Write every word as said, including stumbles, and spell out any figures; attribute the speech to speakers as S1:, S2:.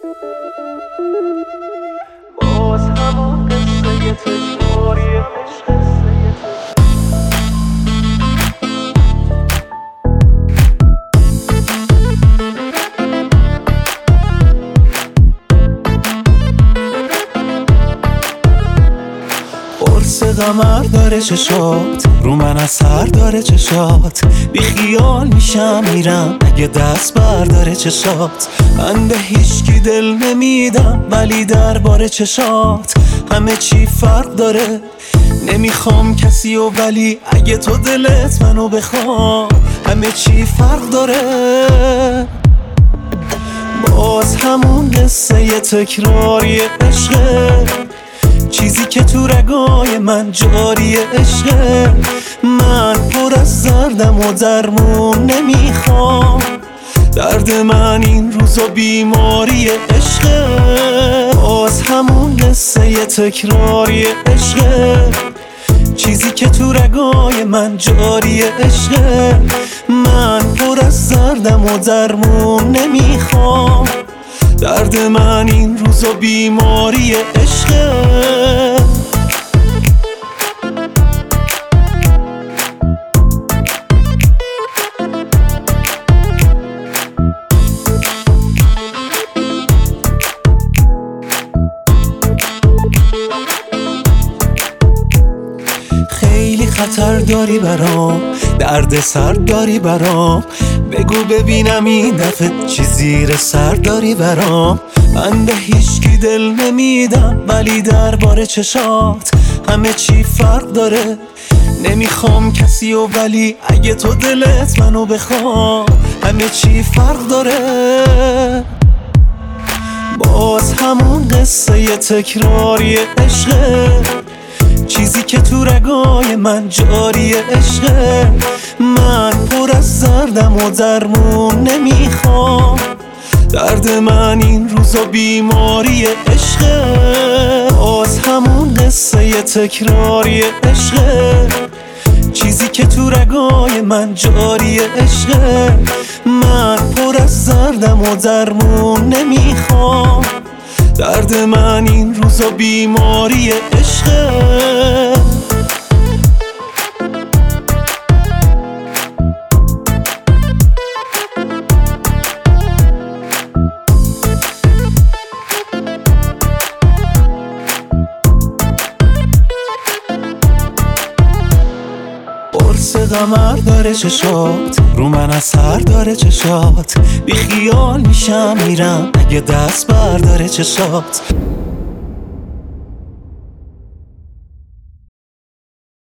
S1: باز همون قصه تکراری عشق.
S2: قرص قمر داره چشات، رو من اثر داره چشات. بی خیال میشم میرم اگه دست برداره چشات. من به هیچکی دل نمیدم ولی درباره چشات همه چی فرق داره. نمیخوام کسی و ولی اگه تو دلت منو بخواد همه چی فرق داره. باز همون قصه تکراری عشقه، چیزی که تو رگای من جاری عشقه. من پر از دردم و درمون نمیخوام، درد من این روزا بیماری عشقه. باز همون قصه تکراری عشقه، چیزی که تو رگای من جاری عشقه. من پر از دردم و درمون نمیخوام، درد من این روزا بیماری عشقه. خیلی خطر داری برام، درد سر داری برام. بگو ببینم این دفعه چی زیر سر داری برام. من به هیچکی دل نمیدم ولی درباره چشات همه چی فرق داره. نمیخوام کسی و ولی اگه تو دلت منو بخواد همه چی فرق داره. باز همون قصه تکراری عشقه، چیزی که تو رگای من جاری عشقه. من پر از دردم و درمون نمیخوام، درد من این روزا بیماری عشقه. باز همون قصه تکراری عشقه، چیزی که تو رگای من جاری عشقه. من پر از دردم و درمون نمیخوام، درد من این روزا بیماری عشقه. قرص قمر داره چشات، رو من اثر داره چشات. بی خیال میشم میرم اگه دست برداره چشات.